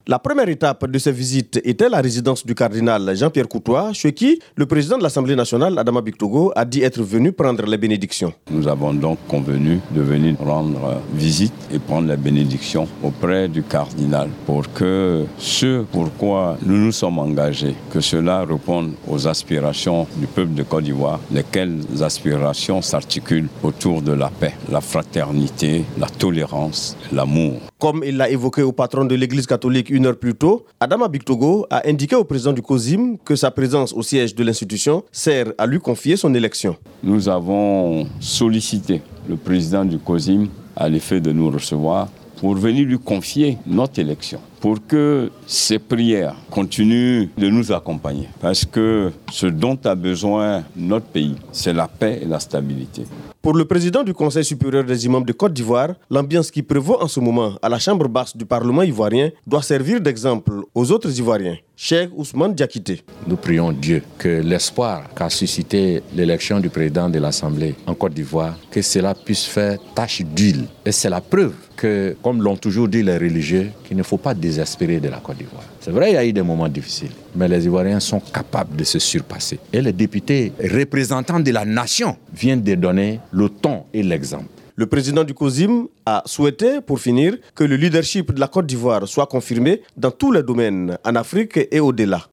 La première étape de ces visites était la résidence du cardinal Jean-Pierre Coutois, chez qui le président de l'Assemblée nationale, Adama Bictogo, a dit être venu prendre les bénédictions. Nous avons donc convenu de venir rendre visite et prendre les bénédictions auprès du cardinal pour que ce pourquoi nous nous sommes engagés, que cela réponde aux aspirations du peuple de Côte d'Ivoire, lesquelles aspirations s'articulent autour de la paix, la fraternité, la tolérance, l'amour. Comme il l'a évoqué au patron de l'Église catholique une heure plus tôt, Adama Bictogo a indiqué au président du COSIM que sa présence au siège de l'institution sert à lui confier son élection. Nous avons sollicité le président du COSIM à l'effet de nous recevoir pour venir lui confier notre élection, pour que ses prières continuent de nous accompagner. Parce que ce dont a besoin notre pays, c'est la paix et la stabilité. Pour le président du Conseil supérieur des imams de Côte d'Ivoire, l'ambiance qui prévaut en ce moment à la chambre basse du Parlement ivoirien doit servir d'exemple aux autres Ivoiriens. Cheikh Ousmane Diakité. Nous prions Dieu que l'espoir qu'a suscité l'élection du président de l'Assemblée en Côte d'Ivoire, que cela puisse faire tache d'huile. Et c'est la preuve que, comme l'ont toujours dit les religieux, qu'il ne faut pas désespérer de la Côte d'Ivoire. C'est vrai, il y a eu des moments difficiles, mais les Ivoiriens sont capables de se surpasser. Et les députés représentants de la nation viennent de donner le ton et l'exemple. Le président du COSIM a souhaité, pour finir, que le leadership de la Côte d'Ivoire soit confirmé dans tous les domaines, en Afrique et au-delà.